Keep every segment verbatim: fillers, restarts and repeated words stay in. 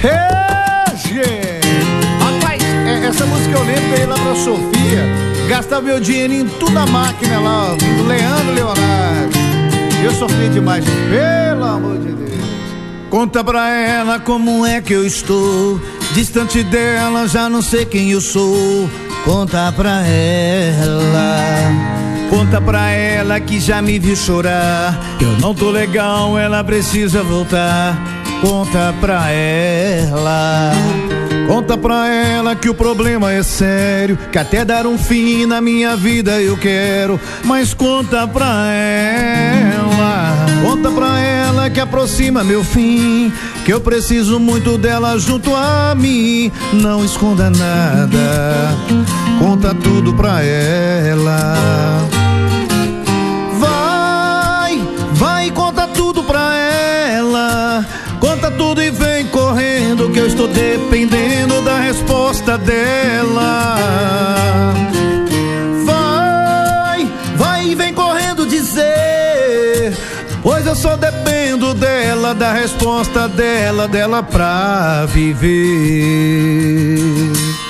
É, gente. Rapaz, é, essa música eu lembro que eu ia lá pra Sofia, gastava meu dinheiro em tudo na máquina lá, do Leandro Leonardo. Eu sofri demais, pelo amor de Deus. Conta pra ela como é que eu estou, distante dela, já não sei quem eu sou. Conta pra ela, conta pra ela que já me viu chorar. Eu não tô legal, ela precisa voltar. Conta pra ela, conta pra ela que o problema é sério, que até dar um fim na minha vida eu quero. Mas conta pra ela, conta pra ela que aproxima meu fim, que eu preciso muito dela junto a mim. Não esconda nada, conta tudo pra ela. Vai, vai, conta tudo pra ela. Conta tudo e vem correndo, que eu estou dependendo da resposta dela. Vai, vai e vem correndo dizer, pois eu só dependo dela, da resposta dela, dela pra viver.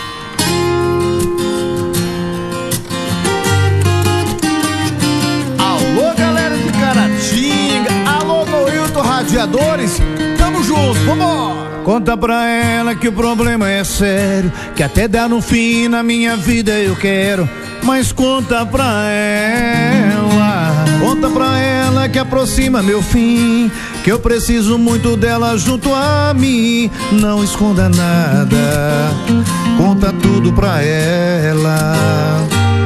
Alô, galera de Caratinga, alô, Noilton Radiadores, tamo junto, vambora! Conta pra ela que o problema é sério, que até dar um fim na minha vida eu quero. Mas conta pra ela, conta pra ela que aproxima meu fim, que eu preciso muito dela junto a mim. Não esconda nada, conta tudo pra ela.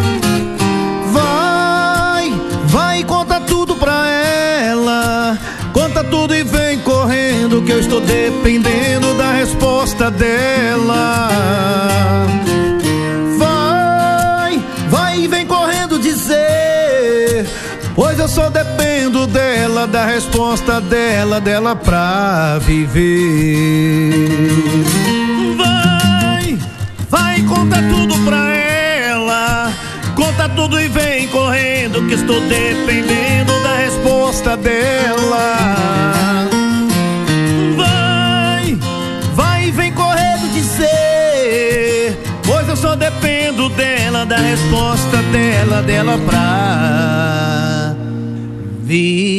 Vai, vai, conta tudo pra ela. Conta tudo e vem correndo, que eu estou dependendo da resposta dela. Vai, vai e vem correndo dizer, pois eu só dependo dela, da resposta dela, dela pra viver. Vai, vai, conta tudo pra ela. Conta tudo e vem correndo, que estou dependendo da resposta dela. Vai, vai e vem correndo dizer, pois eu só dependo dela, da resposta dela, dela pra viver.